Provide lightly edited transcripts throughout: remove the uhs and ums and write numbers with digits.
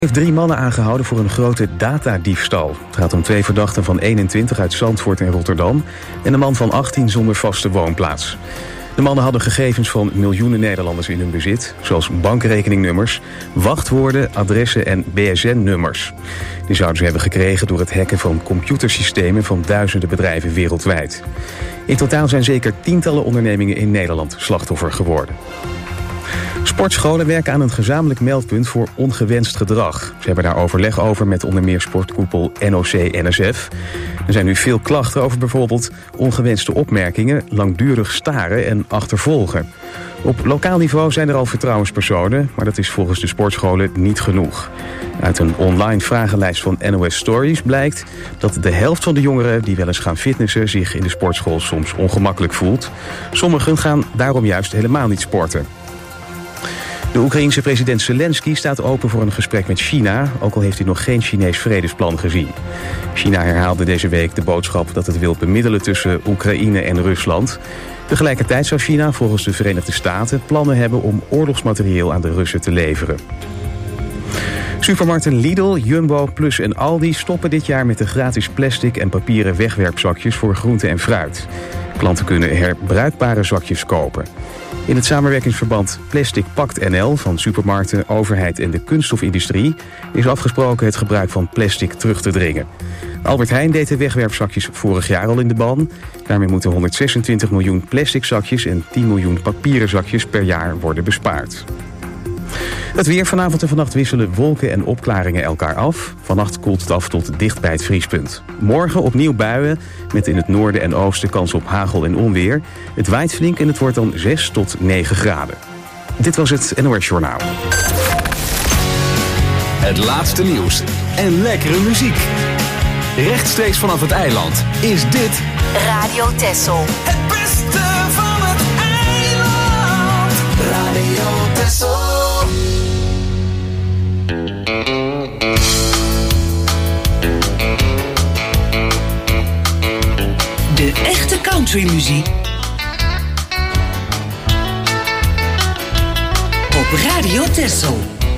Heeft 3 mannen aangehouden voor een grote datadiefstal. Het gaat om 2 verdachten van 21 uit Zandvoort en Rotterdam en een man van 18 zonder vaste woonplaats. De mannen hadden gegevens van miljoenen Nederlanders in hun bezit, zoals bankrekeningnummers, wachtwoorden, adressen en BSN-nummers. Die zouden ze hebben gekregen door het hacken van computersystemen van duizenden bedrijven wereldwijd. In totaal zijn zeker tientallen ondernemingen in Nederland slachtoffer geworden. Sportscholen werken aan een gezamenlijk meldpunt voor ongewenst gedrag. Ze hebben daar overleg over met onder meer sportkoepel NOC-NSF. Er zijn nu veel klachten over bijvoorbeeld ongewenste opmerkingen, langdurig staren en achtervolgen. Op lokaal niveau zijn er al vertrouwenspersonen, maar dat is volgens de sportscholen niet genoeg. Uit een online vragenlijst van NOS Stories blijkt dat de helft van de jongeren die wel eens gaan fitnessen zich in de sportschool soms ongemakkelijk voelt. Sommigen gaan daarom juist helemaal niet sporten. De Oekraïense president Zelensky staat open voor een gesprek met China, ook al heeft hij nog geen Chinees vredesplan gezien. China herhaalde deze week de boodschap dat het wil bemiddelen tussen Oekraïne en Rusland. Tegelijkertijd zou China volgens de Verenigde Staten plannen hebben om oorlogsmaterieel aan de Russen te leveren. Supermarkten Lidl, Jumbo, Plus en Aldi stoppen dit jaar met de gratis plastic en papieren wegwerpzakjes voor groente en fruit. Klanten kunnen herbruikbare zakjes kopen. In het samenwerkingsverband Plastic Pact NL van supermarkten, overheid en de kunststofindustrie is afgesproken het gebruik van plastic terug te dringen. Albert Heijn deed de wegwerpzakjes vorig jaar al in de ban. Daarmee moeten 126 miljoen plastic zakjes en 10 miljoen papieren zakjes per jaar worden bespaard. Het weer. Vanavond en vannacht wisselen wolken en opklaringen elkaar af. Vannacht koelt het af tot dicht bij het vriespunt. Morgen opnieuw buien, met in het noorden en oosten kans op hagel en onweer. Het waait flink en het wordt dan 6 tot 9 graden. Dit was het NOS Journaal. Het laatste nieuws en lekkere muziek. Rechtstreeks vanaf het eiland is dit Radio Texel. Het beste van het eiland. Radio Texel. De echte countrymuziek op Radio Texel.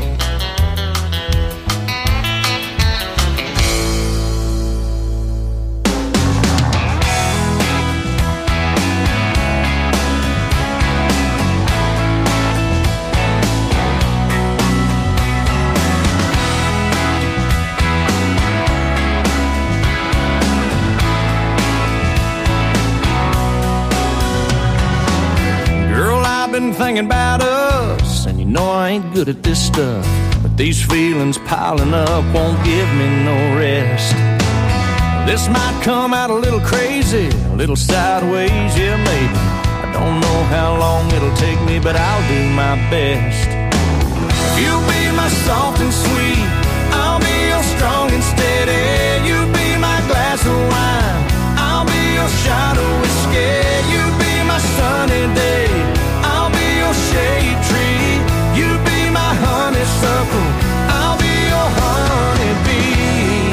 Thinking about us, and you know I ain't good at this stuff, but these feelings piling up won't give me no rest. This might come out a little crazy, a little sideways, yeah maybe. I don't know how long it'll take me, but I'll do my best. If you'll be my soft and sweet, I'll be your strong and steady. You be my glass of wine, I'll be your shot of whiskey. You be my sunny day, shade tree, you be my honeysuckle, I'll be your honeybee.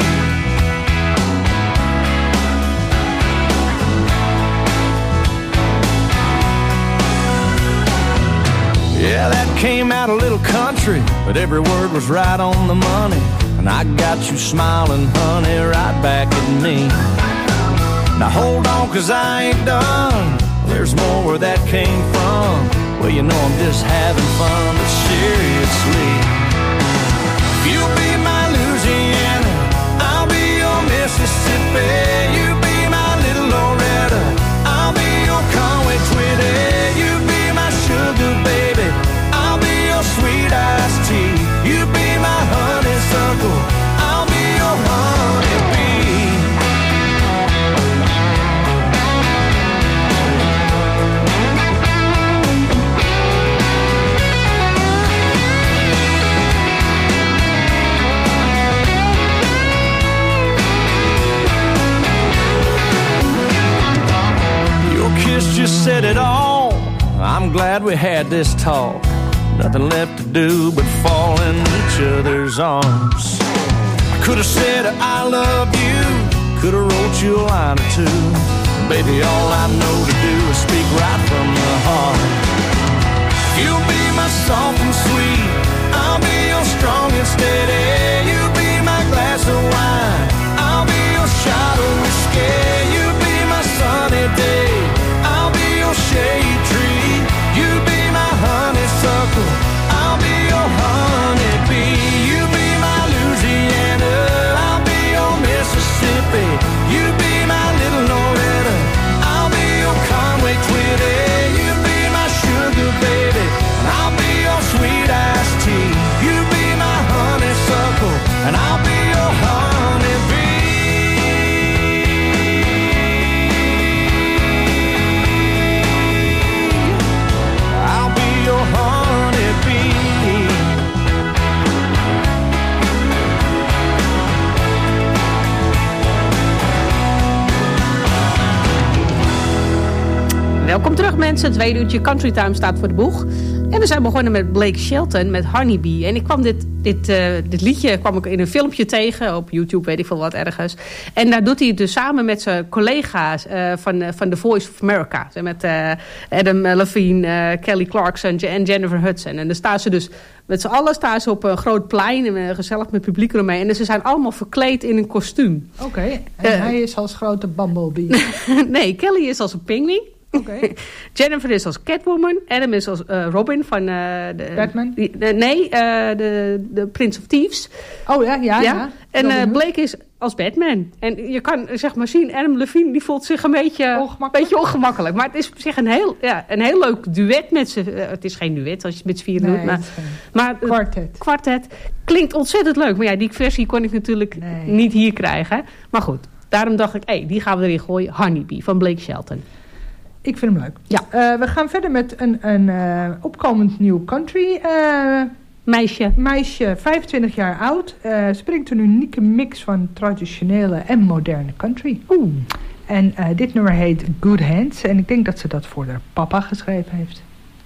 Yeah, that came out a little country, but every word was right on the money. And I got you smiling, honey, right back at me. Now hold on, 'cause I ain't done, there's more where that came from. Well, you know I'm just having fun, but seriously, if you'll be my Louisiana, I'll be your Mississippi. You be my little Loretta, I'll be your Conway Twitty. You be my sugar baby, I'll be your sweet iced tea. You be my honeysuckle, I'll be your honeybee. Just said it all. I'm glad we had this talk. Nothing left to do but fall in each other's arms. I could have said I love you, could have wrote you a line or two. Baby, all I know to do is speak right from the heart. You'll be my soft and sweet, I'll be your your strong and steady. You be my glass of wine. I'll be your shot of whiskey. You be my sunny day. I'll be your shade tree. You be my honeysuckle. I'll be your honeybee. You be my Louisiana. I'll be your Mississippi. You be my little Loretta. I'll be your Conway Twitty. You be my sugar baby. And I'll be your sweet iced tea. You be my honeysuckle. And I'll be your honeybee. I'll be your honeybee. Welkom terug mensen, het tweede uurtje Country Time staat voor de boeg. En we zijn begonnen met Blake Shelton met Honeybee. En ik kwam dit liedje kwam ik in een filmpje tegen, op YouTube, weet ik veel wat ergens. En daar doet hij het dus samen met zijn collega's van The Voice of America. Met Adam Levine, Kelly Clarkson en Jennifer Hudson. En dan staan ze dus met z'n allen op een groot plein, en gezellig met publiek eromheen. En ze zijn allemaal verkleed in een kostuum. Oké, en hij is als grote Bumblebee. Nee, Kelly is als een pinguïn. Okay. Jennifer is als Catwoman. Adam is als Robin van... Batman? De Prince of Thieves. Oh ja. En Blake is als Batman. En je kan zeg maar zien, Adam Levine die voelt zich een beetje ongemakkelijk. Maar het is op zich een heel leuk duet met ze. Het is geen duet als je het met z'n vier doet. Maar kwartet. Klinkt ontzettend leuk. Maar ja, die versie kon ik natuurlijk niet hier krijgen. Maar goed, daarom dacht ik, die gaan we erin gooien. Honeybee van Blake Shelton. Ik vind hem leuk. Ja. We gaan verder met een opkomend nieuw country meisje, 25 jaar oud. Ze brengt een unieke mix van traditionele en moderne country. En dit nummer heet Good Hands. En ik denk dat ze dat voor haar papa geschreven heeft.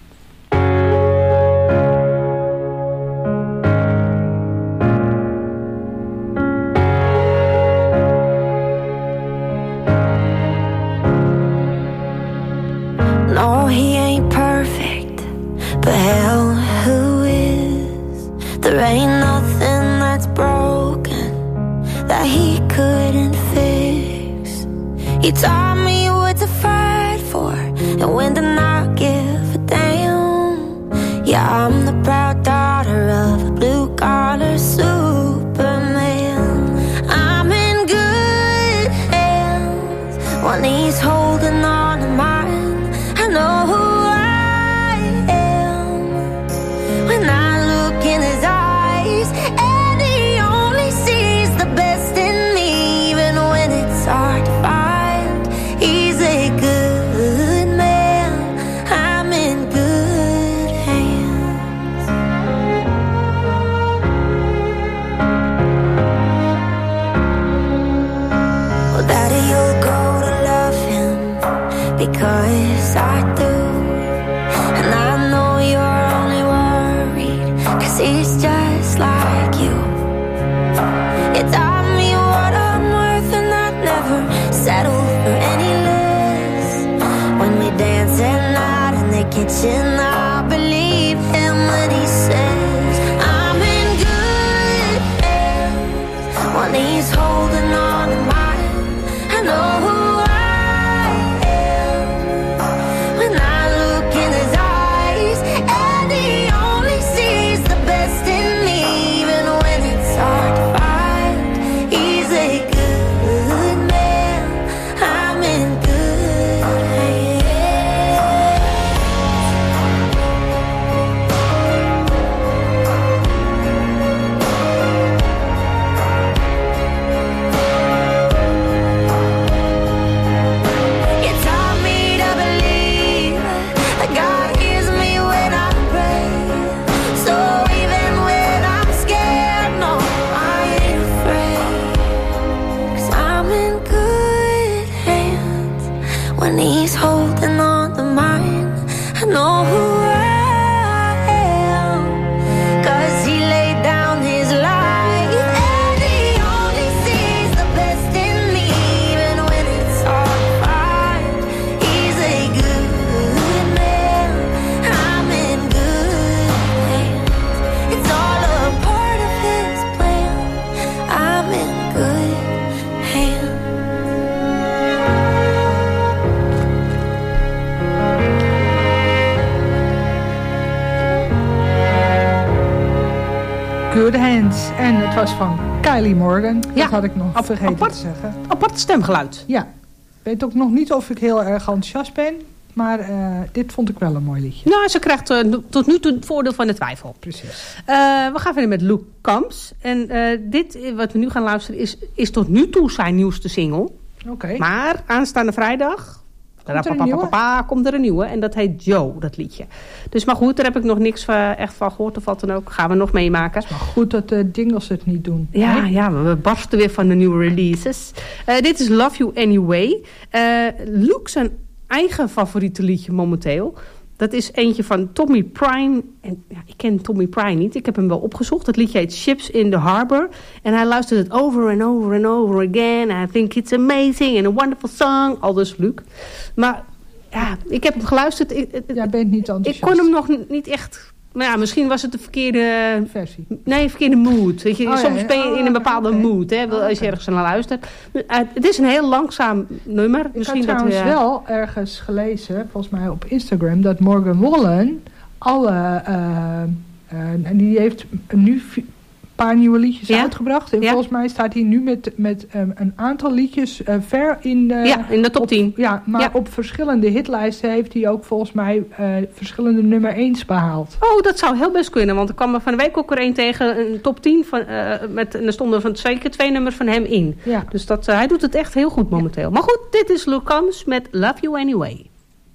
No, he ain't perfect, but hell, who is? There ain't nothing that's broken that he couldn't fix. He taught me what to fight for and when to not give a damn. Yeah, I'm the proud daughter of a blue-collar Superman. I'm in good hands when he's holding on to mine. I know who I am when I look in his eyes, and he only sees the best in me, even when it's hard to find. He's a good man. I'm in good hands. Well, Daddy, you'll grow to love him because I do. And I know you're only worried 'cause he's just like you. You taught me what I'm worth and I'd never settle for any less. When we dance at night in the kitchen, I believe him when he says I'm in good hands. When he's holding on to mine, I know who En het was van Kylie Morgan. Ja, Dat had ik nog vergeten apart, te zeggen. Apart stemgeluid. Ja, ik weet ook nog niet of ik heel erg enthousiast ben. Maar dit vond ik wel een mooi liedje. Nou, ze krijgt tot nu toe het voordeel van de twijfel. Precies. We gaan verder met Luke Combs. En dit, wat we nu gaan luisteren, is tot nu toe zijn nieuwste single. Oké. Maar aanstaande vrijdag komt er een nieuwe. En dat heet Joe, dat liedje. Dus maar goed, daar heb ik nog niks echt van gehoord of wat dan ook. Gaan we nog meemaken. Het is maar goed dat de jingles het niet doen. Ja, we barsten weer van de nieuwe releases. Dit is Love You Anyway. Luke zijn eigen favoriete liedje momenteel. Dat is eentje van Tommy Prine. En ja, ik ken Tommy Prine niet. Ik heb hem wel opgezocht. Het liedje heet Ships in the Harbor. En hij luistert het over and over and over again. I think it's amazing and a wonderful song. Aldus Luc. Maar ja, ik heb hem geluisterd. Jij bent niet enthousiast. Ik kon hem nog niet echt... Maar ja, misschien was het de verkeerde... versie. Nee, verkeerde mood. Weet je, soms ben je in een bepaalde mood, hè, als je ergens naar luistert. Het is een heel langzaam nummer. Ik had trouwens wel ergens gelezen, volgens mij op Instagram, dat Morgan Wallen en die heeft nu een paar nieuwe liedjes uitgebracht. En volgens mij staat hij nu met een aantal liedjes ver in de top 10. Maar op verschillende hitlijsten heeft hij ook volgens mij verschillende nummer 1's behaald. Oh, dat zou heel best kunnen. Want er kwam er van de week ook er een tegen een top 10. En er stonden van zeker 2 nummers van hem in. Ja. Dus hij doet het echt heel goed momenteel. Ja. Maar goed, dit is Luke Combs met Love You Anyway.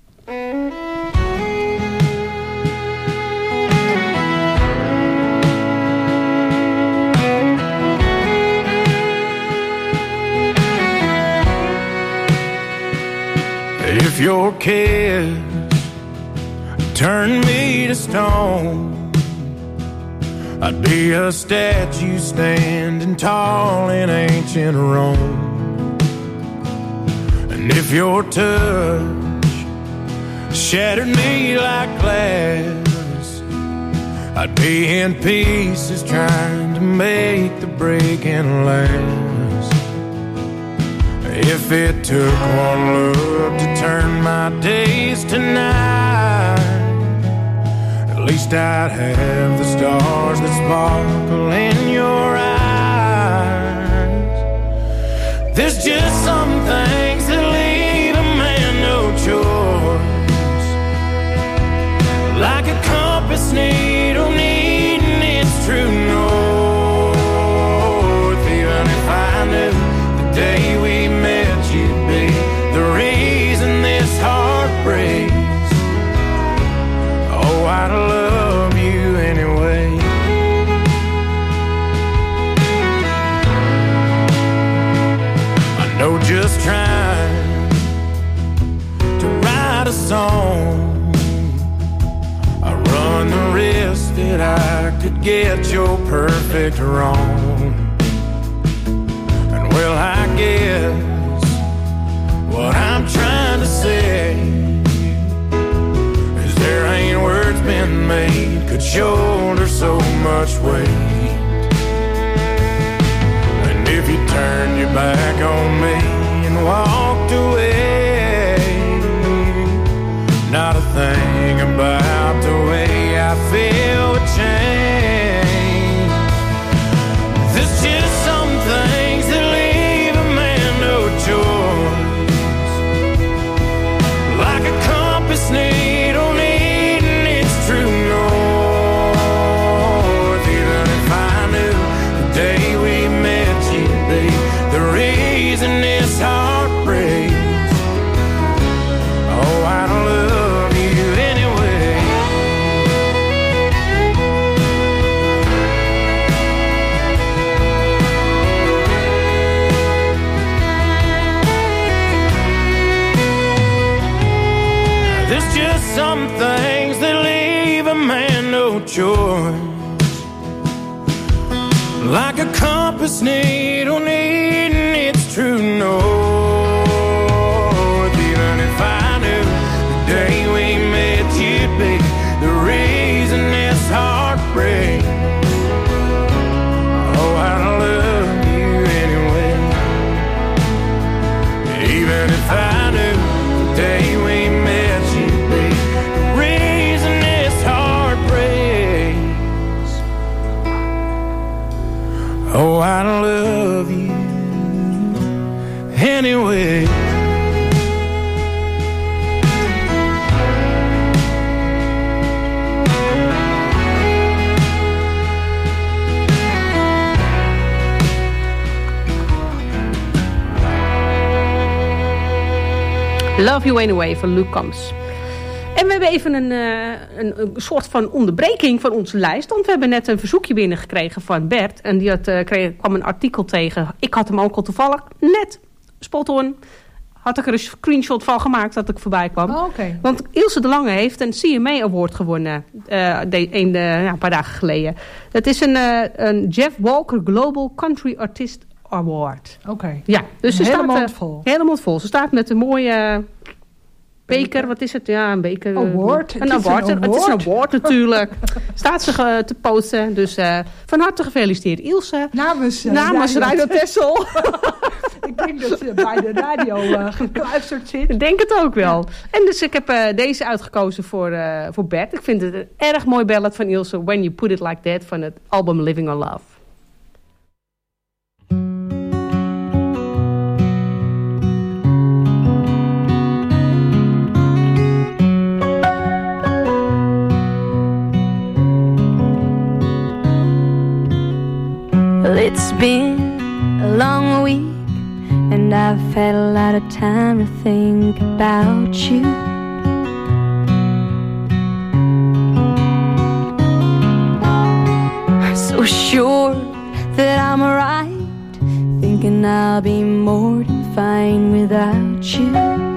If your kiss turned me to stone, I'd be a statue standing tall in ancient Rome. And if your touch shattered me like glass, I'd be in pieces trying to make the breaking last. If it took one look to turn my days to night, at least I'd have the stars that sparkle in your eyes. There's just some things that leave a man no choice, like a compass needle needing its true north. Even if I knew the day we met you'd be the reason this heart breaks, oh, I'd love you anyway. I know just trying to write a song, I run the risk that I could get your perfect wrong. And well, I guess what I'm trying to say is there ain't words been made could shoulder so much weight. And if you turned your back on me and walked away, not a thing about the way I feel would change. There's just some things that leave a man no choice, like a compass needle needing its true north. Even if I knew the day we met you'd be the reason this heart breaks, oh, I'd love you anyway. There's just some things that leave a man no choice, like a compass needle needing its true north. Even if I knew the day we met you'd be the reason this heart breaks, oh, I'd love you anyway. Even if I knew the day we met you'd be the reason this heart breaks, Oh, I love you anyway. Love You Anyway van Luke Combs. En we hebben even een soort van onderbreking van onze lijst. Want we hebben net een verzoekje binnengekregen van Bert. En die kwam een artikel tegen. Ik had hem ook al toevallig net spot on. Had ik er een screenshot van gemaakt dat ik voorbij kwam. Oh, okay. Want Ilse de Lange heeft een CMA Award gewonnen. Een paar dagen geleden. Het is een Jeff Walker Global Country Artist Award. Oké. Ja, dus ze helemaal staat vol. Helemaal vol. Ze staat met een mooie beker. Wat is het? Ja, een beker. Award. Het is een award natuurlijk. Staat ze te posten. Dus van harte gefeliciteerd Ilse. Namens Radio Texel. Ik denk dat ze bij de radio gekluisterd zit. Ik denk het ook wel. Ja. En dus ik heb deze uitgekozen voor Bert. Ik vind het een erg mooi ballad van Ilse. When You Put It Like That van het album Living on Love. It's been a long week and I've had a lot of time to think about you. I'm so sure that I'm right, thinking I'll be more than fine without you.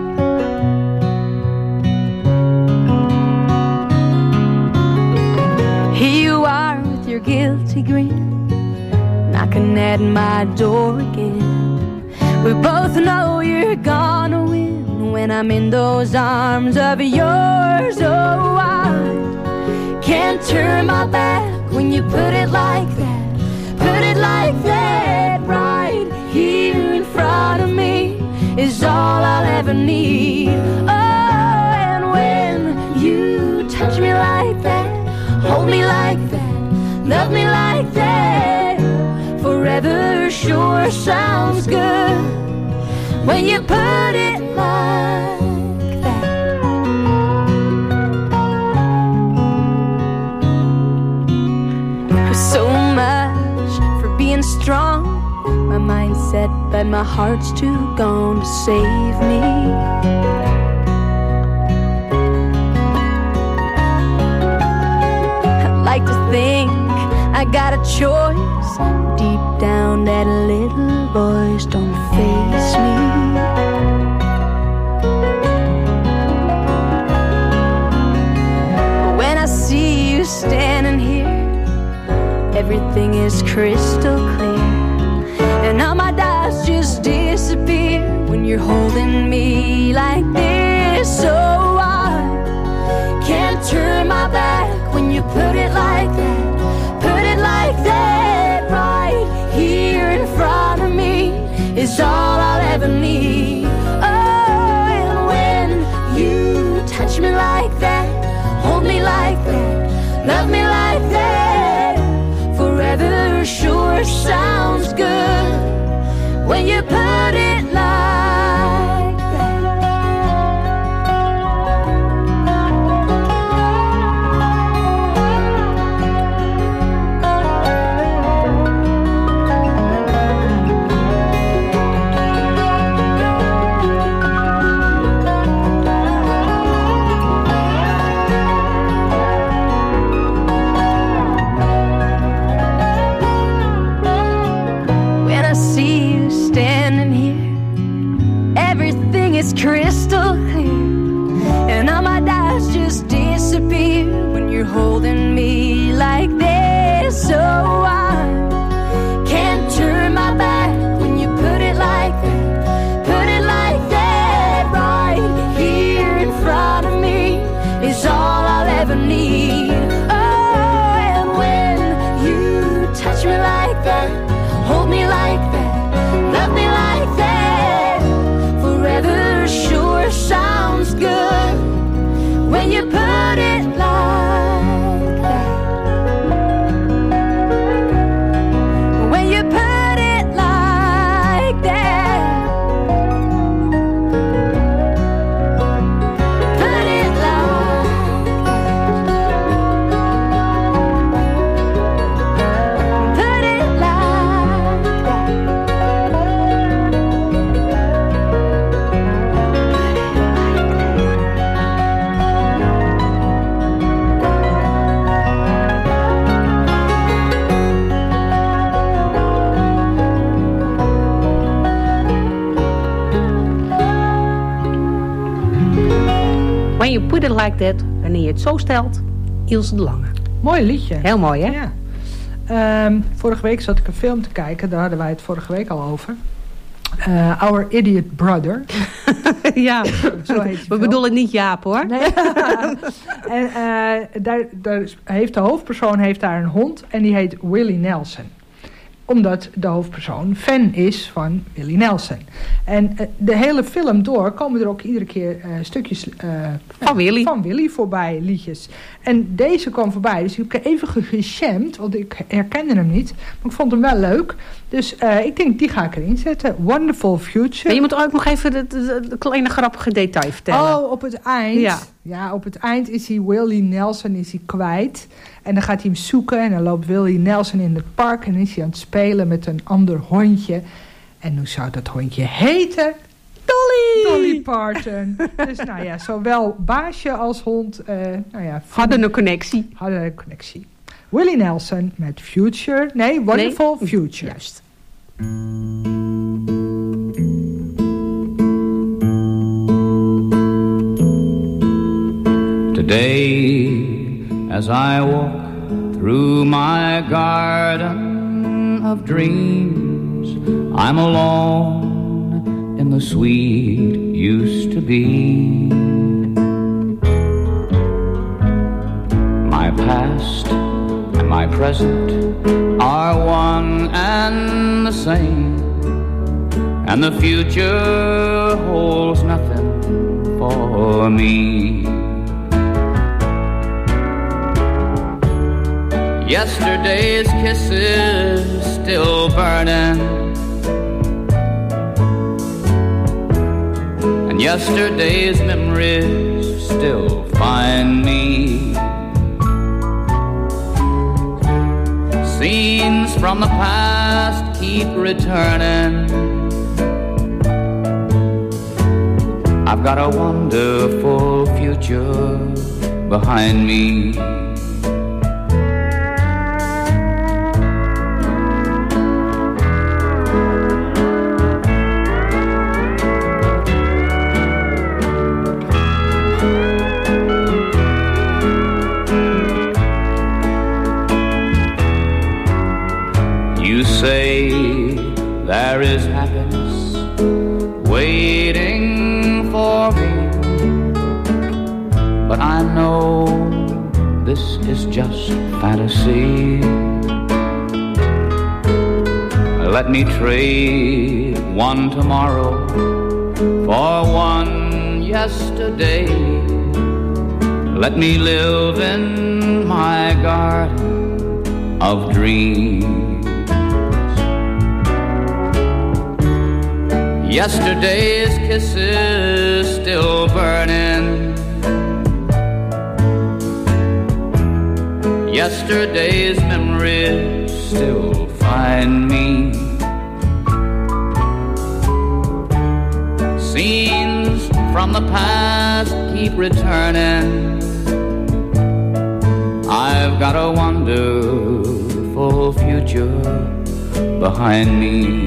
Here you are with your guilty grin, knocking at my door again. We both know you're gonna win when I'm in those arms of yours. Oh, I can't turn my back when you put it like that. Put it like that. Right here in front of me is all I'll ever need. Oh, and when you touch me like that, hold me like that, love me like that, forever sure sounds good when you put it like that. So much for being strong, my mind's set but my heart's too gone to save me. I'd like to think I got a choice. Deep down that little voice don't face me. When I see you standing here, everything is crystal clear, and all my doubts just disappear when you're holding me like this. So I can't turn my back when you put it like that. Put it like that. Right here in front of me is all I'll ever need. Oh, and when you touch me like that, hold me like that, love me like that, forever sure sounds good when you put it like that. It's crystal clear, and all my doubts just disappear when you're holding me like this. So I can't turn my back when you put it like that. Put it like that. Right here in front of me is all I'll ever need. Oh, and when you touch me like that, hold me like that, love me like that, forever sure Put It Like That, wanneer je het zo stelt, Ilse de Lange. Mooi liedje. Heel mooi, hè? Ja. Vorige week zat ik een film te kijken. Daar hadden wij het vorige week al over. Our Idiot Brother. Ja, Zo heet die we film. bedoelen niet Jaap, hoor. Nee. En daar heeft de hoofdpersoon daar een hond. En die heet Willie Nelson. Omdat de hoofdpersoon fan is van Willie Nelson. En de hele film door komen er ook iedere keer stukjes Van Willie voorbij, liedjes. En deze kwam voorbij, dus ik heb even geshamd, want ik herkende hem niet. Maar ik vond hem wel leuk. Dus ik denk, die ga ik erin zetten. Wonderful Future. En je moet ook nog even de kleine grappige detail vertellen. Oh, op het eind. Ja, op het eind is hij Willie Nelson kwijt. En dan gaat hij hem zoeken en dan loopt Willie Nelson in het park en is hij aan het spelen met een ander hondje. En hoe zou dat hondje heten? Dolly Parton. Dus nou ja, zowel baasje als hond Hadden een connectie. Willie Nelson met Future. Nee, Wonderful Future. Juist. Today, as I walk through my garden of dreams, I'm alone in the sweet used to be. My past and my present are one and the same, and the future holds nothing for me. Yesterday's kisses still burning, and yesterday's memories still find me. Scenes from the past keep returning. I've got a wonderful future behind me. Say there is happiness waiting for me, but I know this is just fantasy. Let me trade one tomorrow for one yesterday. Let me live in my garden of dreams. Yesterday's kisses still burning, yesterday's memories still find me. Scenes from the past keep returning. I've got a wonderful future behind me.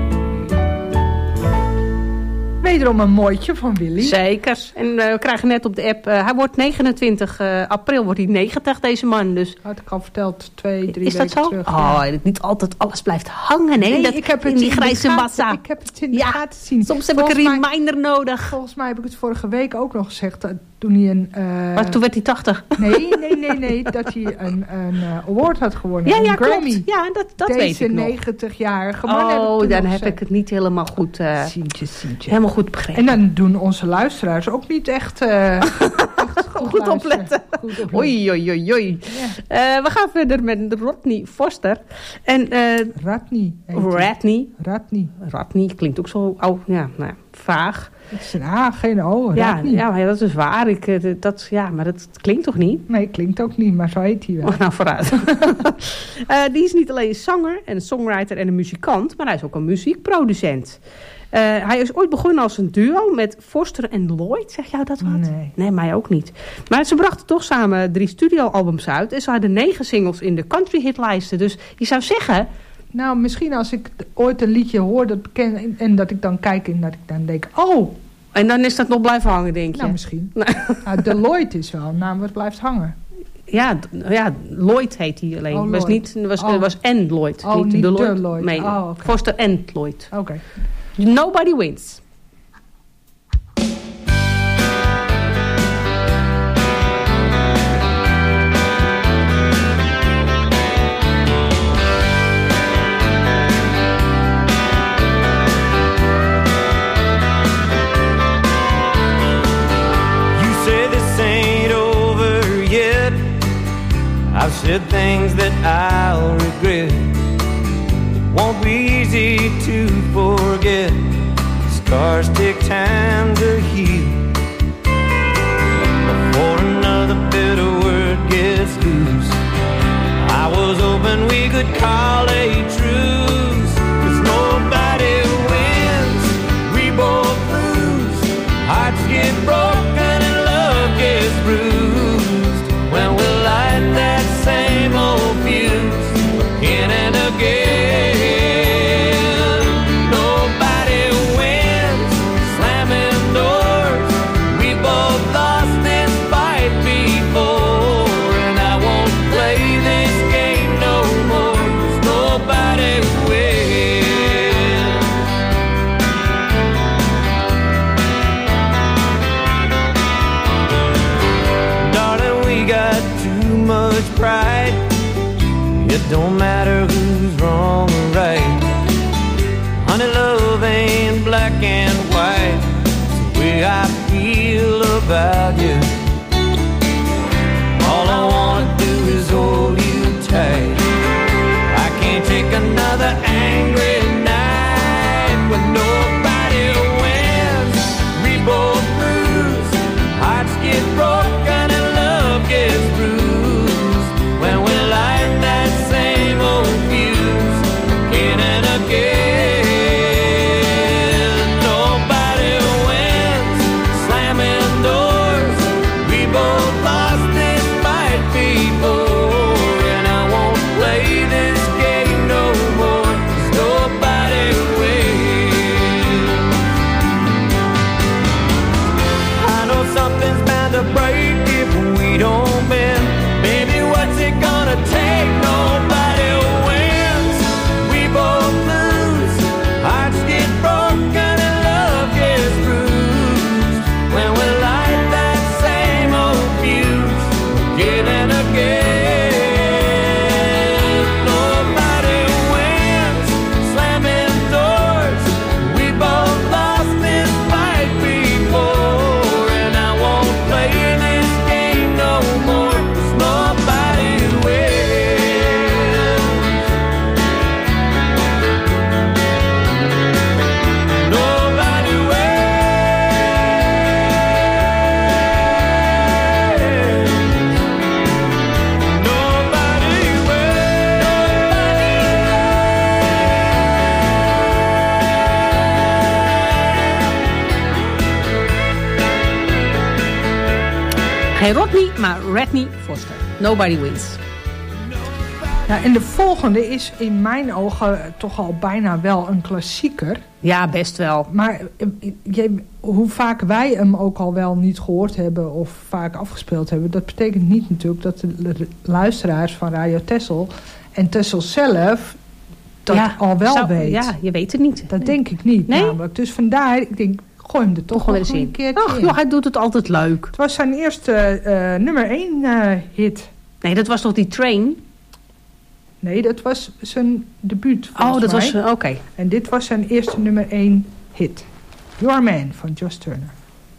Wederom een mooitje van Willy. Zeker. En we krijgen net op de app... hij wordt 29 april, wordt hij 90, deze man. Dus. Had ik al verteld, 2-3 weken Is dat zo? terug. Oh, niet altijd alles blijft hangen, hè? Nee, dat, ik heb het in die grijze massa. Ik heb het in de gaten zien. Soms heb ik een reminder nodig. Volgens mij heb ik het vorige week ook nog gezegd. Toen hij een... Maar toen werd hij 80. Nee. Dat hij een award had gewonnen. Ja, een Grammy. klopt. Ja, dat weet ik nog. Deze 90-jarige man dan heb ik het niet helemaal goed... Sientje. Helemaal goed begrepen. En dan doen onze luisteraars ook niet echt... goed opletten. Oei. Ja. We gaan verder met Rodney Foster. En, Radney klinkt ook zo vaag. Het is een A, geen O. Ja, maar dat is waar. Maar dat klinkt toch niet? Nee, klinkt ook niet, maar zo heet hij wel. Nou, vooruit. Die is niet alleen zanger en songwriter en een muzikant, maar hij is ook een muziekproducent. Hij is ooit begonnen als een duo met Foster en Lloyd. Zeg jou dat wat? Nee, mij ook niet. Maar ze brachten toch samen 3 studioalbums uit. En ze hadden 9 singles in de country hitlijsten. Dus je zou zeggen... Nou, misschien als ik ooit een liedje hoor dat bekend, en dat ik dan kijk en dat ik dan denk... Oh, En dan is dat nog blijven hangen, denk je? Nou, misschien. Nou, Deloitte is wel een naam wat blijft hangen. Ja, Lloyd heet hij alleen. Oh, Het was N. Lloyd. Niet Deloitte. Nee, okay. Foster N. Lloyd. Oké. Nobody wins. I've said things that I'll regret. It won't be easy to forget. Scars take time to heal. Before another bitter word gets loose, I was hoping we could call a truce. 'Cause nobody wins, we both lose. Hearts get broken and love gets bruised. When we light that same old fuse again and again. Nobody wins, slamming doors. We both lost this fight before, and I won't play this game no more. 'Cause nobody wins. Darling, we got too much pride. It don't matter who's wrong or right. Honey, love ain't black and white. It's the way I feel about you. All I wanna do is hold you tight. I can't take another angry night when nobody wins. We both lose. Hearts get broken and love gets bruised. When we light that same old fuse again and again. Nobody wins, slamming doors. We both lost this fight before, and I won't play this game no more. 'Cause nobody wins. I know something's bound to break if we don't bend. Baby, what's it gonna take? Nobody wins. We both lose. Hearts get broken and love gets bruised. When we light that same old fuse again and again. Nobody wins, slamming doors. We both lost this fight before, and I won't play this game no more. 'Cause nobody wins. Nobody wins. Nobody Geen Rodney, maar Redney Foster. Nobody wins. Ja, en de volgende is in mijn ogen toch al bijna wel een klassieker. Ja, best wel. Maar hoe vaak wij hem ook al wel niet gehoord hebben of vaak afgespeeld hebben, dat betekent niet natuurlijk dat de luisteraars van Radio Texel en Texel zelf dat al wel weet. Ja, je weet het niet. Dat denk ik niet namelijk. Dus vandaar, ik denk, gooi hem er toch wel eens een in. keertje Ach, in. joh, hij doet het altijd leuk. Het was zijn eerste nummer 1 hit. Nee, dat was toch die Train? Nee, dat was zijn debuut. Oh, dat was... Oké. En dit was zijn eerste nummer 1 hit. Your Man van Josh Turner.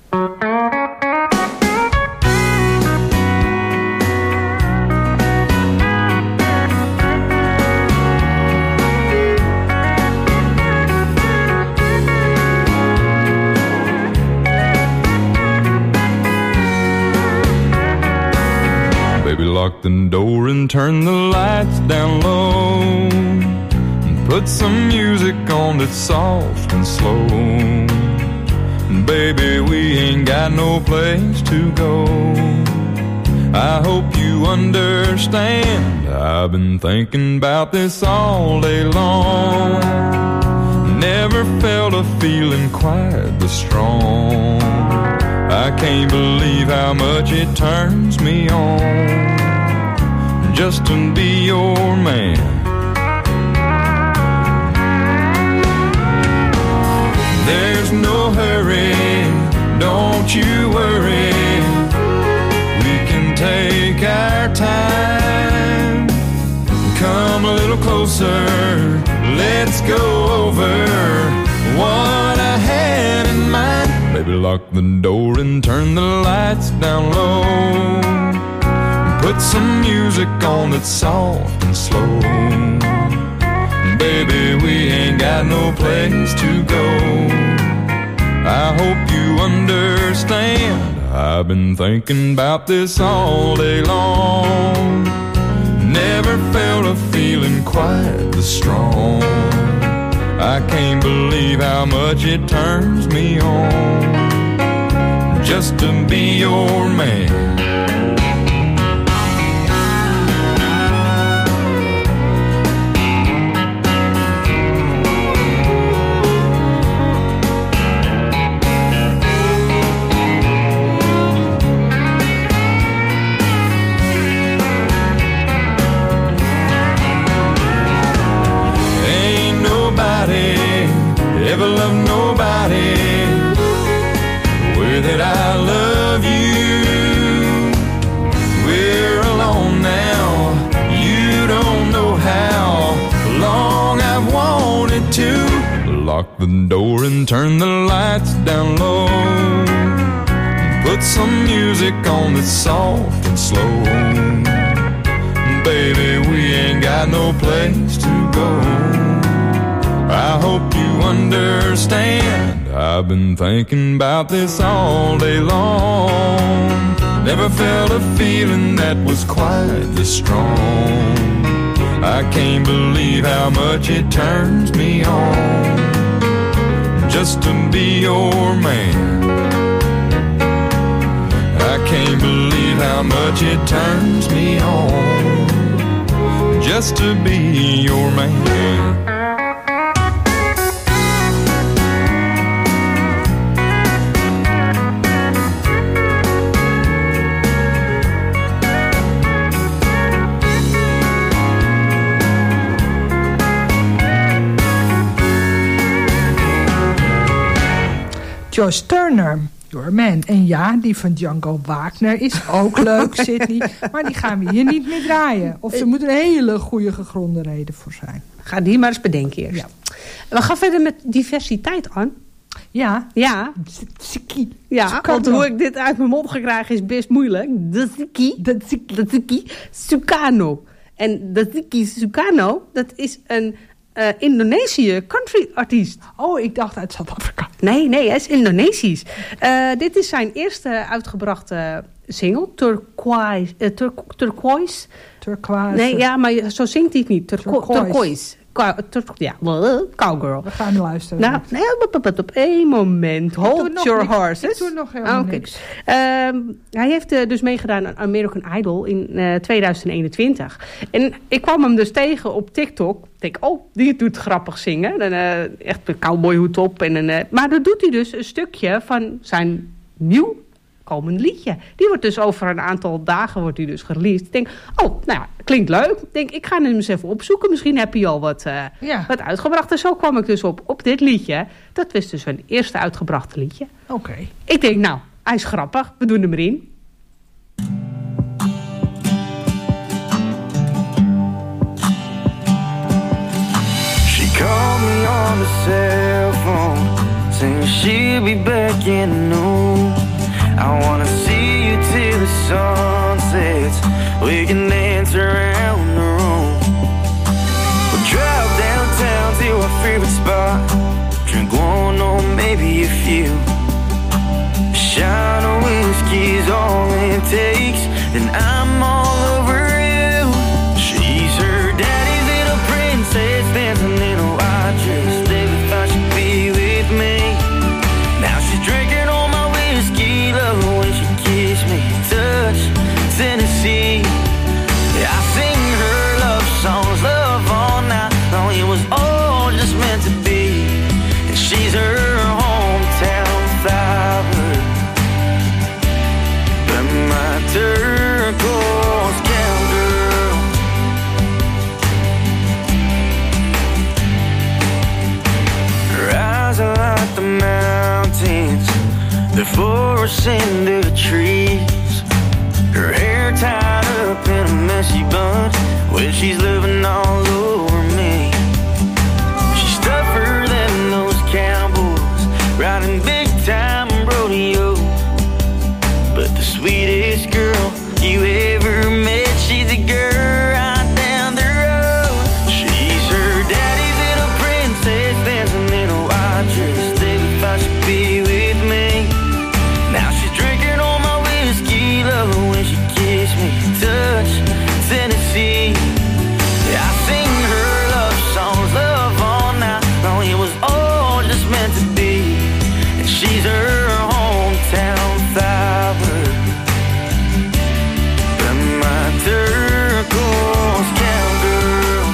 Baby, lock the door and turn the lights down low, and put some music on that's soft and slow. Baby, we ain't got no place to go. I hope you understand, I've been thinking about this all day long. Never never felt a feeling quite this strong. I can't believe how much it turns me on just to be your man. There's no hurry, don't you worry. We can take our time. Come a little closer, let's go over what I had in mind. Baby, lock the door and turn the lights down low. Put some music on that's soft and slow. Baby, we ain't got no place to go. I hope you understand. I've been thinking about this all day long. Never felt a feeling quite this strong. I can't believe how much it turns me on just to be your man. Ever love nobody the way that I love you. We're alone now, you don't know how long I've wanted to. Lock the door and turn the lights down low. Put some music on that's soft and slow. Baby, we ain't got no place to go. I hope you understand. I've been thinking about this all day long. Never felt a feeling that was quite this strong. I can't believe how much it turns me on just to be your man. I can't believe how much it turns me on just to be your man. Josh Turner, Your Man. En ja, die van Django Wagner is ook leuk, Sydney. Maar die gaan we hier niet meer draaien. Of er moet een hele goede gegronde reden voor zijn. Ga die maar eens bedenken eerst. Ja. We gaan verder met diversiteit aan. Ja. Ja. Tzatziki. Ja, want hoe ik dit uit mijn mond gekregen is best moeilijk. Tzatziki. Sukarno. En Tzatziki Sukarno, dat is een Indonesië country artiest. Oh, ik dacht uit Zuid-Afrika. Nee, hij is Indonesisch. Dit is zijn eerste uitgebrachte single, Turquoise. Nee, ja, maar zo zingt hij het niet. Turquoise. Ja, cowgirl. We gaan luisteren. Nou, op één moment. Hold your horses. Ik doe nog helemaal niks. Hij heeft dus meegedaan aan American Idol in 2021. En ik kwam hem dus tegen op TikTok. Ik denk, oh, die doet grappig zingen. Echt een cowboyhoed op. Maar dan doet hij dus een stukje van zijn nieuw komend liedje. Die wordt dus over een aantal dagen wordt die dus gereleased. Ik denk, oh, nou ja, klinkt leuk. Ik denk, ik ga hem eens even opzoeken. Misschien heb hij al wat uitgebracht. En zo kwam ik dus op dit liedje. Dat was dus zijn eerste uitgebrachte liedje. Oké. Ik denk, nou, hij is grappig. We doen hem erin. She called me on the cell phone, saying she'll be back in noon. I wanna see you till the sun sets. We can dance around the room. We'll drive downtown to our favorite spot. Drink one or maybe a few. A shot of whiskey's all it takes, and I'm all over you. She's her daddy's little princess, dancing in a white dress. Never thought she'd be with me. Now she's drinking all my whiskey, love when she kissed me, touch Tennessee. I sing her love songs, love all night long. It was all just meant to be. And for us in the trees. Her hair tied up in a messy bunch, well, she's living all over me. She's tougher than those cowboys riding big time rodeo, but the sweetest girl you ever met, she's a girl right down the road. She's her daddy's little princess dancing in a white dress. Baby, if I should be with me. Now she's drinking all my whiskey, love her when she kiss me. Touch Tennessee. Yeah, I sing her love songs, love all night long. It was all just meant to be. And she's her hometown flower, but my turquoise cowgirl.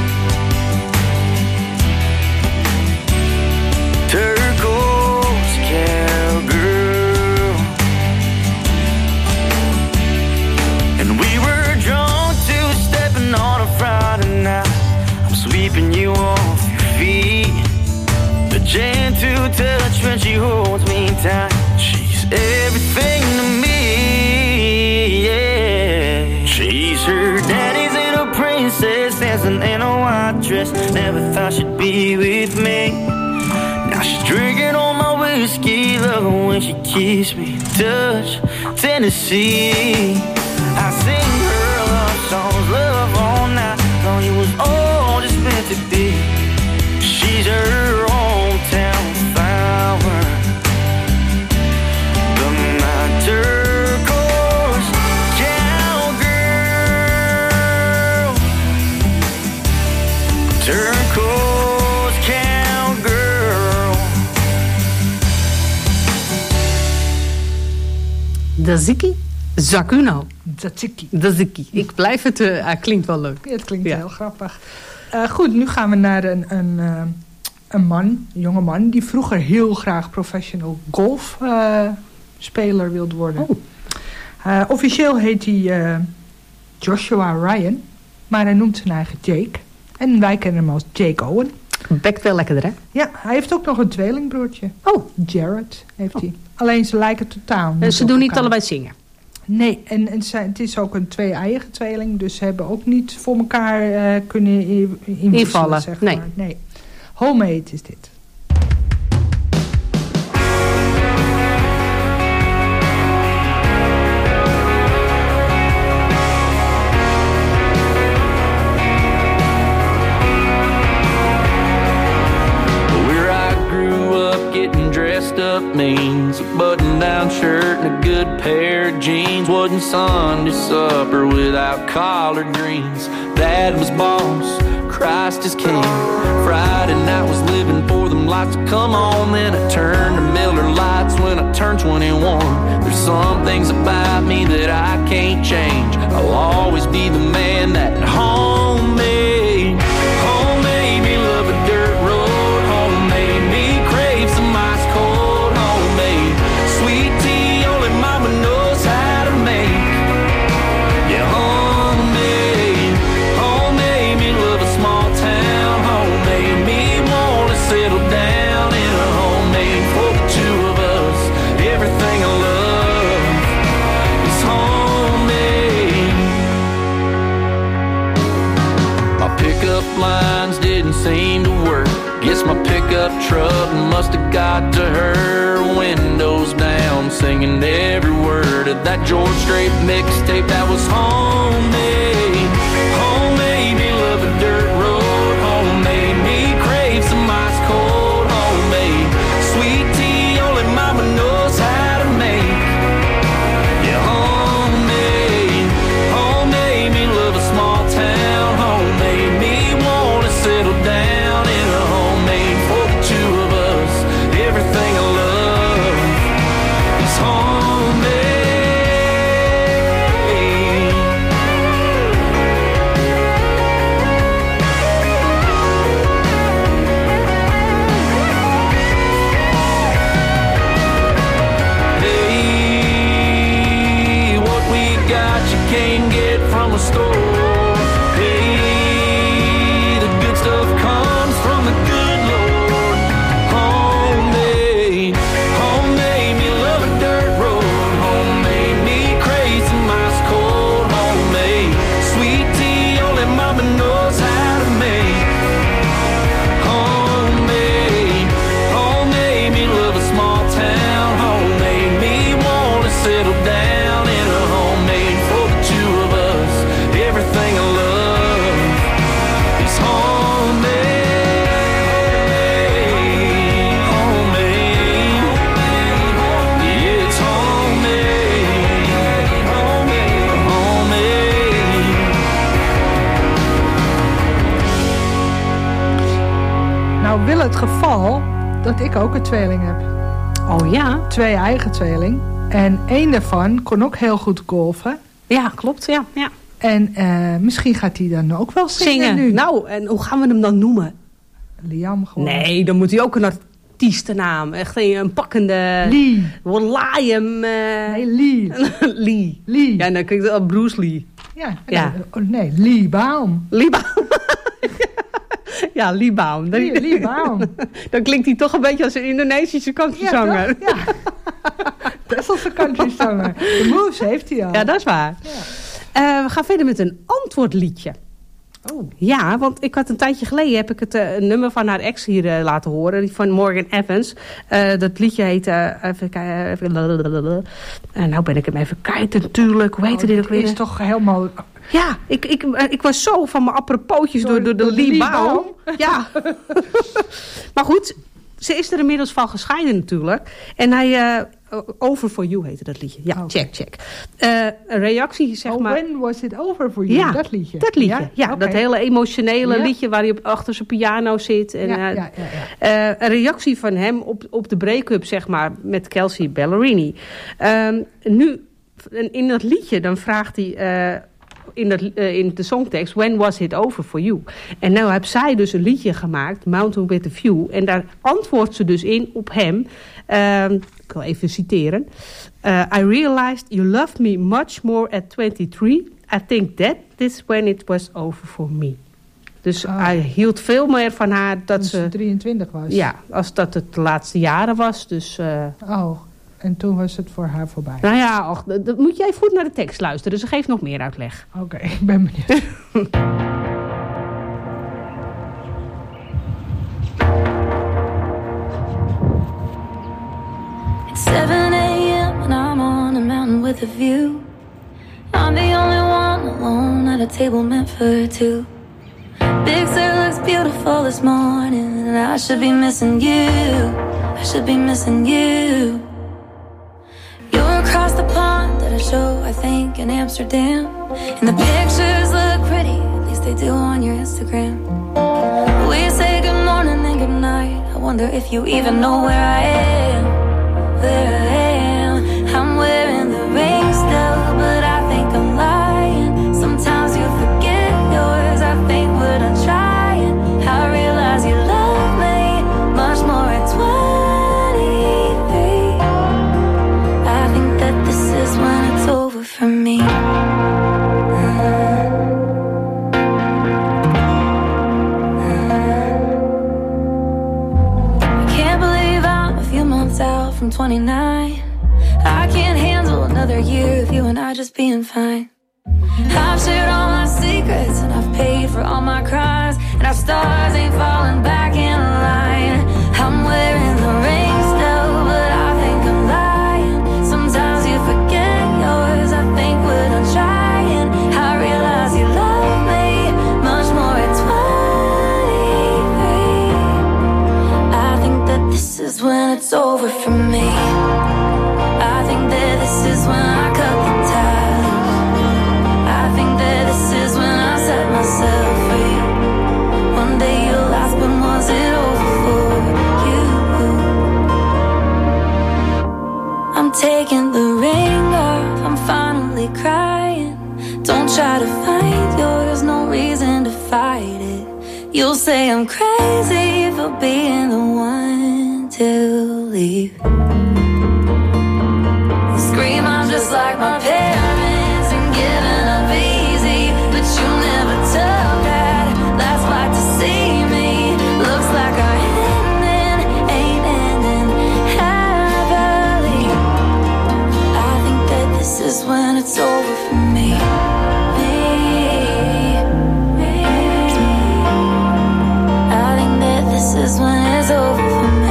Turquoise cowgirl. And we were drunk two-stepping on a Friday night. I'm sweeping you off your feet, the gentle touch when she holds me tight. She's everything to me, yeah. She's her daddy's little princess dancing in a white dress. Never thought she'd be with me. Now she's drinking all my whiskey, love her when she kisses me. Touch Tennessee. I sing her love songs, love all night long. It was all just meant to be. She's her hometown flower, but my turquoise cowgirl. Turquoise cowgirl. Tzatziki? Zakuno. Tzatziki. Tzatziki. Ik blijf het... klinkt wel leuk. Ja, het klinkt heel grappig. Goed, nu gaan we naar een man, een jonge man, die vroeger heel graag professional golfspeler wilde worden. Officieel heet hij Joshua Ryan, maar hij noemt zijn eigen Jake. En wij kennen hem als Jake Owen. Bekt wel lekkerder, hè? Ja, hij heeft ook nog een tweelingbroertje. Oh. Jared heeft hij. Alleen ze lijken totaal niet. En ze doen niet allebei zingen? Nee, en het is ook een twee-eigen tweeling. Dus ze hebben ook niet voor elkaar kunnen invallen. Zeg maar. Nee. Homemade is dit. Dressed up means a button-down shirt and a good pair of jeans. Wasn't Sunday supper without collard greens. Dad was boss, Christ is king. Friday night was living for them lights to come on. Then I turned to Miller Lights when I turned 21. There's some things about me that I can't change. I'll always be the man that homemade. Homemade me love a dirt road. Homemade me crave some ice cold. Homemade sweet tea only mama knows how to make. Yeah, homemade. Homemade me love a small town. Homemade me wanna settle down in a homemade for the two of us. Everything I love is homemade. My pickup lines didn't seem to work. Guess my pickup truck must have got to her. Windows down, singing every word of that George Strait mixtape that was homemade. Homemade me love a dirt road. Homemade me crave some ice cold. Homemade sweet tea only mama knows how to make. Yeah, homemade. Homemade me love a small town. Homemade me wanna settle down in a homemade for the two of us. Everything I love is homemade. geval dat ik ook een tweeling heb. Oh ja? 2 eigen tweeling. En 1 daarvan kon ook heel goed golfen. Ja, klopt. Ja. En misschien gaat hij dan ook wel zingen nu. Nou, en hoe gaan we hem dan noemen? Liam gewoon. Nee, dan moet hij ook een artiestennaam. Echt een pakkende... Lee. Liam. Nee, Lee. Lee. Ja, dan klinkt het al Bruce Lee. Ja. Nee, Lee Baum. Lee Baum. Ja, Lee Baum. Lee Baum. Dan klinkt hij toch een beetje als een Indonesische countryzanger. Ja. Tesselse countryzanger. De moves heeft hij al. Ja, dat is waar. Ja. We gaan verder met een antwoordliedje. Oh. Ja, want ik had een tijdje geleden heb ik het nummer van haar ex hier laten horen. Die van Morgan Evans. Dat liedje heet... even kijken. Nou ben ik hem even kijken natuurlijk. Hoe heette dit ook weer? Is toch helemaal... Ja, ik was zo van mijn apropos door de Lee Baum. Ja. Maar goed, ze is er inmiddels van gescheiden natuurlijk. En hij... Over for You heette dat liedje. Ja, check. Een reactie, zeg maar... When was it over for you? Ja, dat liedje. Dat liedje, ja. Okay. Dat hele emotionele liedje waar hij achter zijn piano zit. En, een reactie van hem op de break-up, zeg maar, met Kelsea Ballerini. Nu, in dat liedje, dan vraagt hij... in de songtekst, when was it over for you? En nou heb zij dus een liedje gemaakt, Mountain with a View. En daar antwoordt ze dus in op hem. Ik wil even citeren. I realized you loved me much more at 23. I think that is when it was over for me. Dus hij hield veel meer van haar dat ze 23 was. Ja, als dat het de laatste jaren was. Dus, en toen was het voor haar voorbij. Nou ja, dan moet je even goed naar de tekst luisteren. Ze geeft nog meer uitleg. Oké, ik ben benieuwd. It's 7 a.m. and I'm on a mountain with a view. I'm the only one alone at a table meant for 2. Big Sur looks beautiful this morning, and I should be missing you. I should be missing you. You're across the pond at a show, I think, in Amsterdam. And the pictures look pretty, at least they do on your Instagram. We say good morning and good night. I wonder if you even know where I am. Where I am. I'm wearing the ring still, but I think I'm lying. Sometimes you forget yours, I think what I'm trying. I realize you love me much more at 23. I think that this is when it's over for me. I can't believe I'm a few months out from 29. I can't handle another year of you and I just being fine. I've shared all my secrets and I've paid for all my crimes, and our stars ain't falling back in line. I'm wearing the ring still, but I think I'm lying. Sometimes you forget yours, I think what I'm trying. I realize you love me much more at 23. I think that this is when it's over for me. I think that this is when I cut the ties. I think that this is when I set myself free. One day you'll ask, when was it over for you? I'm taking the ring off, I'm finally crying. Don't try to find yours, no reason to fight it. You'll say I'm crazy for being the one to leave. Scream I'm just like my parents and giving up easy, but you never took that last flight to see me. Looks like our ending ain't ending happily. I think that this is when it's over for me. I think that this is when it's over for me.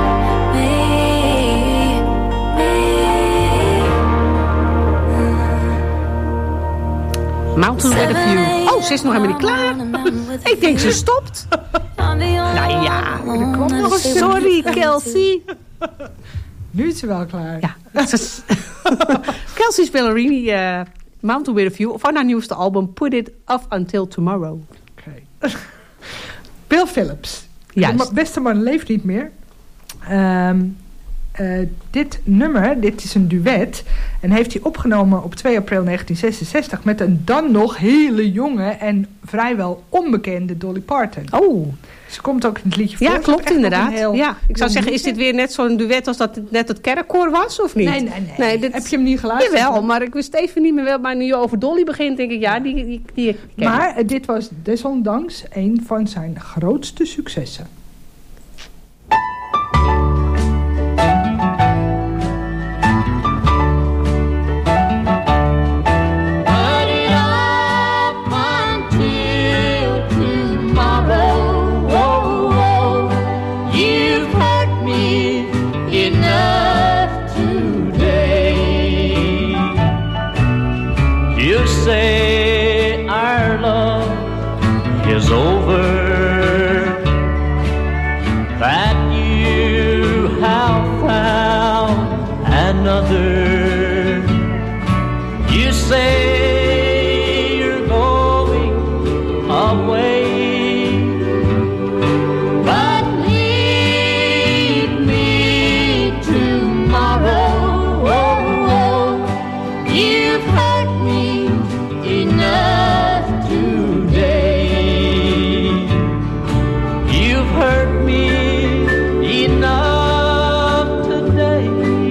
Mountain with a View. Oh, ze is nog helemaal niet klaar. Ik denk ze stopt. Nou ja, er komt nog een sorry, Kelsea. Nu is ze wel klaar. Ja. Kelsea Ballerini, Mountain with a View, van haar nieuwste album Put It Off Until Tomorrow. Okay. Bill Phillips. Juist. De beste man leeft niet meer. Dit nummer, dit is een duet. En heeft hij opgenomen op 2 april 1966... met een dan nog hele jonge en vrijwel onbekende Dolly Parton. Oh. Ze komt ook in het liedje voor. Ja, klopt inderdaad. Ja. Ik zou zeggen, is dit weer net zo'n duet als dat net het kerkkoor was, of niet? Nee, dit... Heb je hem niet geluisterd? Jawel, maar ik wist even niet meer wel. Maar nu je over Dolly begint, denk ik, ja, die maar dit was desondanks een van zijn grootste successen. Say our love is over, that you have found another. You say you're going away, but leave me tomorrow. You've hurt me enough today. You've hurt me enough today.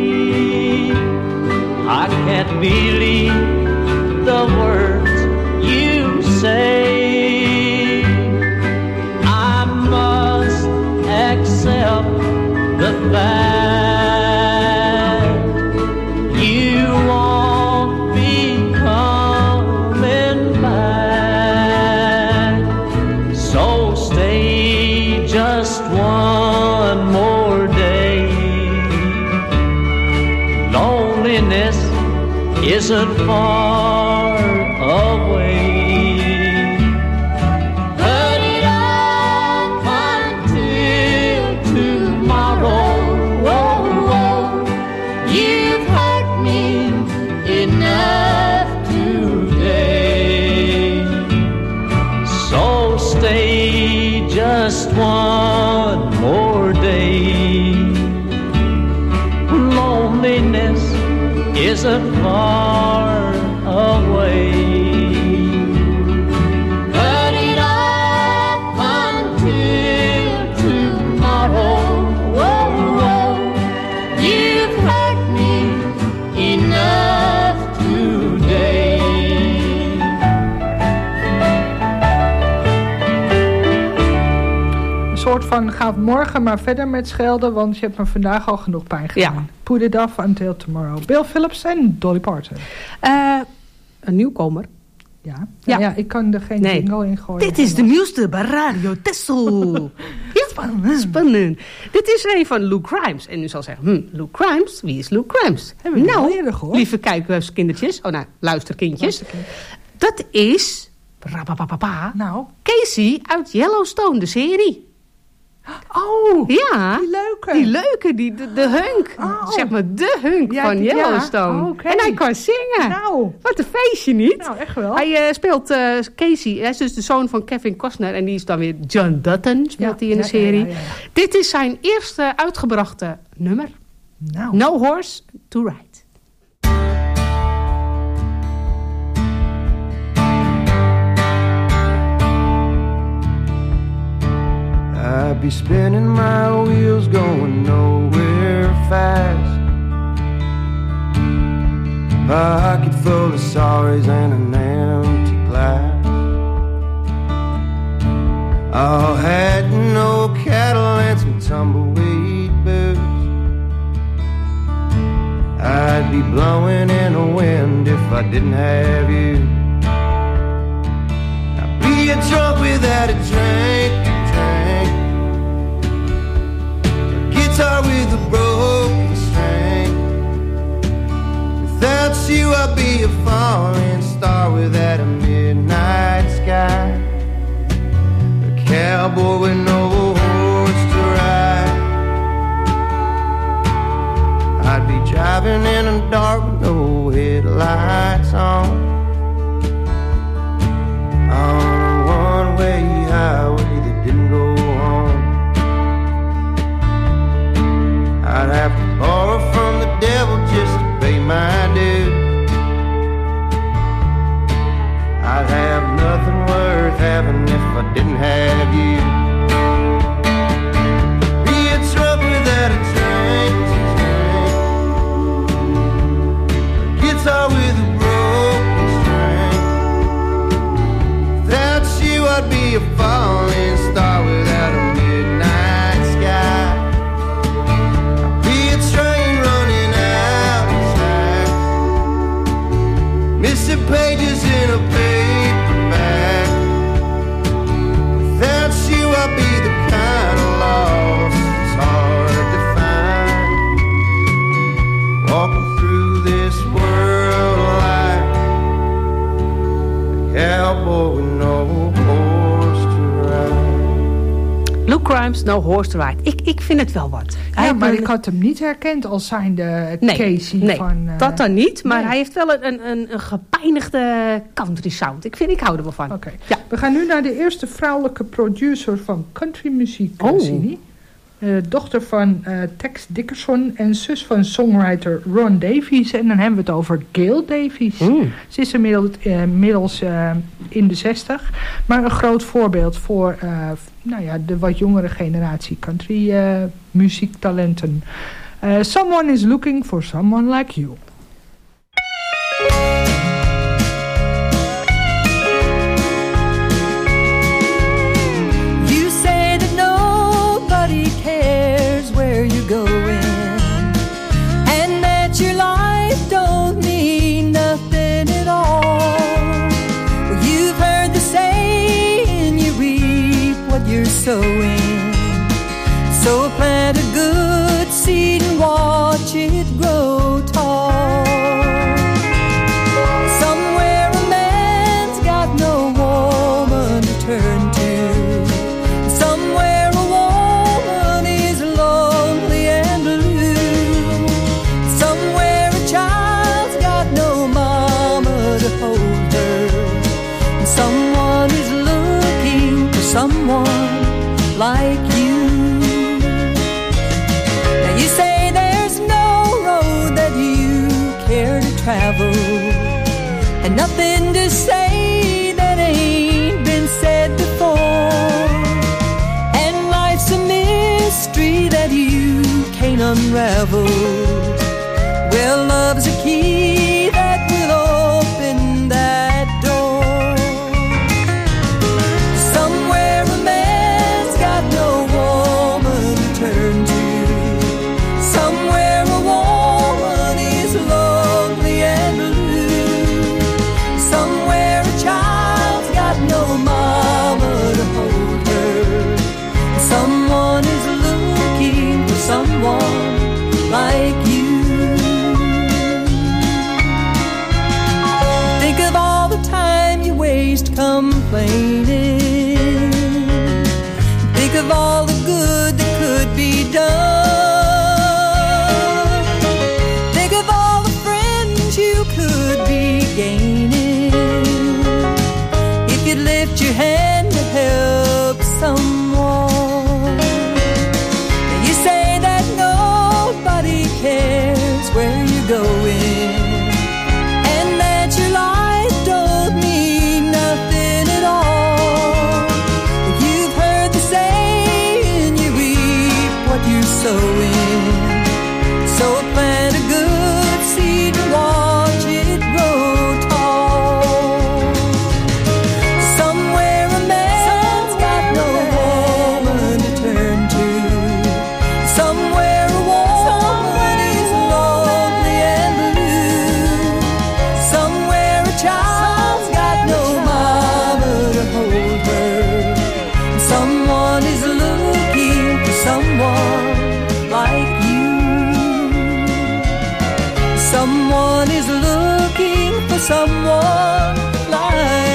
I can't believe the words you say. I must accept the fact you won't be coming back. So stay just one more day. Loneliness isn't far away. Put it off until tomorrow. You've hurt me enough today. So stay just one more day. Loneliness isn't far away. Put it off until tomorrow. You've hurt me enough today. Een soort van, ga morgen maar verder met schelden, want je hebt me vandaag al genoeg pijn gedaan. Ja. Put it off until tomorrow. Bill Phillips en Dolly Parton. Een nieuwkomer. Ja. Ja, ik kan er geen jingle in gooien. Dit is de nieuwste bij Radio Texel. Spannend. Dit is een van Luke Grimes. En u zal zeggen, Luke Grimes? Wie is Luke Grimes? Hebben we al eerder gehoord? Lieve kijkerskindertjes. luisterkindjes. Dat is... Nou. Casey uit Yellowstone, de serie. Oh, ja, die leuke. De hunk. Zeg maar, de hunk van Yellowstone. Ja. Oh, okay. En hij kan zingen. Nou. Wat een feestje, niet? Nou, echt wel. Hij speelt Casey. Hij is dus de zoon van Kevin Costner. En die is dan weer John Dutton, speelt hij in de serie. Ja. Dit is zijn eerste uitgebrachte nummer. Nou. No Horse to Ride. I'd be spinning my wheels going nowhere fast. Pocket full of sorries and an empty glass. All had no cattle and some tumbleweed boots. I'd be blowing in the wind if I didn't have you. I'd be a drunk without a drink. Guitar with a broken string. Without you I'd be a falling star without a midnight sky. A cowboy with no horse to ride. I'd be driving in the dark with no headlights on a one-way highway that didn't go on. have to borrow from the devil just to pay my due. I'd have nothing worth having if I didn't have you. Be a truck without a train, a guitar with a broken string. Without you I'd be a falling star without a midnight sky. I'd be a train running out of sight, missing pages in a paperback. Without you I'd be the kind of lost it's hard to find. Walking through this world of life, a cowboy with no horse to ride. Luke Grimes, No Horse to Ride. Ik vind het wel wat. Ja, maar ik had hem niet herkend als zijnde Casey van... dat dan niet. Maar hij heeft wel een gepijnigde country sound. Ik hou er wel van. Okay. Ja. We gaan nu naar de eerste vrouwelijke producer van countrymuziek, Sini. Dochter van Tex Dickerson en zus van songwriter Ron Davies. En dan hebben we het over Gail Davies. Ze is inmiddels in de 60. Maar een groot voorbeeld voor de wat jongere generatie country muziektalenten. Someone is looking for someone like you. Sowing, so plant a good seed and watch it grow tall. Somewhere a man's got no woman to turn to. Somewhere a woman is lonely and blue. Somewhere a child's got no mama to hold her. And someone is looking for someone like you. Now you say there's no road that you care to travel, and nothing to say that ain't been said before, and life's a mystery that you can't unravel. Well, love's a key that will open that door. Somewhere a man's got no woman to turn to. Somewhere a woman is lonely and blue. Somewhere a child's got no mama to hold her. Someone is looking for someone like you. Think of all the time you waste complaining. Think of all the good that could be done. Think of all the friends you could be gaining if you'd lift your hand to help someone. And you say that nobody cares where you're going, and that your life don't mean nothing at all. You've heard the saying, you reap what you're sowing. So plant a good seed and watch it grow tall. Somewhere a man's got no woman to turn to. Somewhere a woman is lonely and blue. Somewhere a child's got no mama to hold her. Someone is looking for someone like you. Someone is looking for someone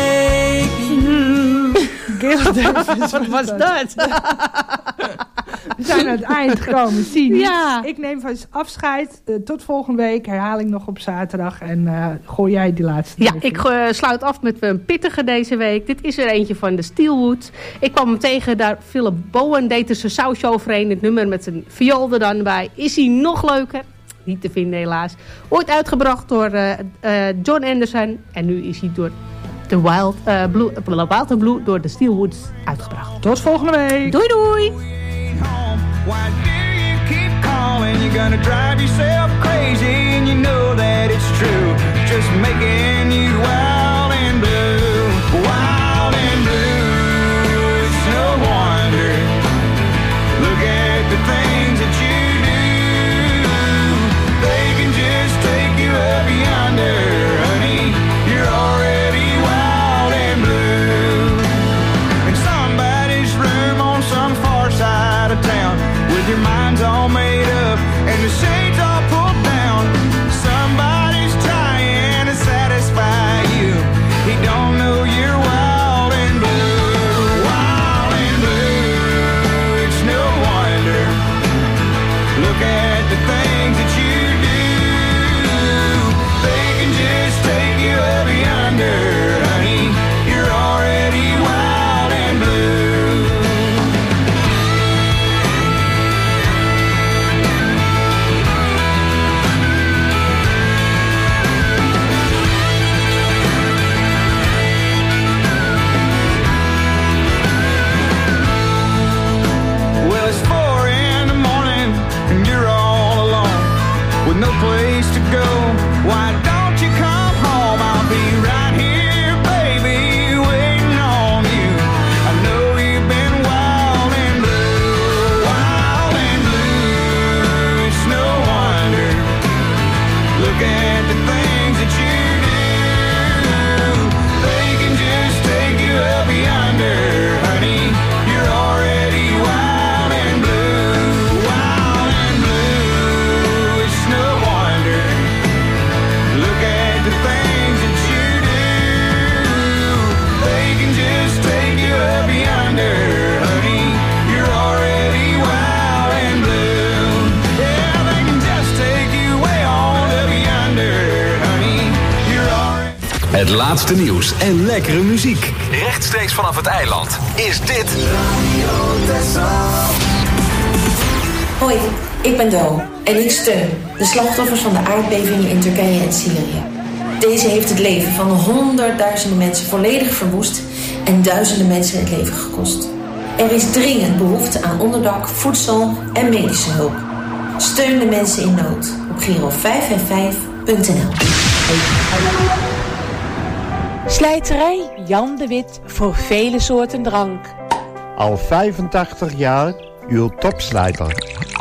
like you. Gail Davies. Wat was dat? We zijn aan het eind gekomen. Zie, Ja. ik neem van afscheid. Tot volgende week. Herhaling nog op zaterdag. En gooi jij die laatste. Ja, ik sluit af met een pittige deze week. Dit is er eentje van de Steelwood. Ik kwam hem tegen, daar Philip Bowen deed er zijn sausje overheen. Het nummer met een viool er dan bij. Is hij nog leuker? Niet te vinden helaas. Ooit uitgebracht door John Anderson. En nu is hij door de Wild and Blue door de Steelwoods uitgebracht. Tot volgende week. Doei doei. Why do you keep calling? You're gonna drive yourself crazy, and you know that it's true. Just making you wild and blue, wild and blue. It's no wonder. Look at the things that you do. They can just take you up yonder, honey. You're already wild and blue. In somebody's room on some far side of town, with your mind's all made up and the shades all pulled down. Somebody's trying to satisfy you. He don't know you're wild and blue, wild and blue. It's no wonder. Look at the things that you do. They can just take you up yonder, honey. You're already wild and blue. Well, it's 4 in the morning and you're all alone with no place to go. Why don't you come home? I'll be right here, baby, waiting on you. I know you've been wild and blue, wild and blue. It's no wonder. Look at the things that you do. They can just take you up yonder, honey. You're already wild and blue, wild and blue. It's no wonder. Look at the things that you do. They can just take you up yonder, honey. You're already wild and blue. Yeah, they can just take you way on up yonder, honey. You're already. Het laatste nieuws en lekkere muziek. Rechtstreeks vanaf het eiland is dit Hoi, ik ben Do en ik steun de slachtoffers van de aardbevingen in Turkije en Syrië. Deze heeft het leven van honderdduizenden mensen volledig verwoest en duizenden mensen het leven gekost. Er is dringend behoefte aan onderdak, voedsel en medische hulp. Steun de mensen in nood op Giro 555.nl. Slijterij Jan de Wit voor vele soorten drank. Al 85 jaar uw topslijter.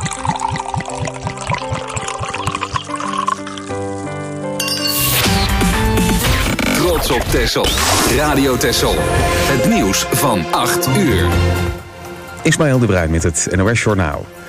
Trots op Texel. Radio Texel. Het nieuws van 8 uur. Ismaël de Bruin met het NOS Journaal.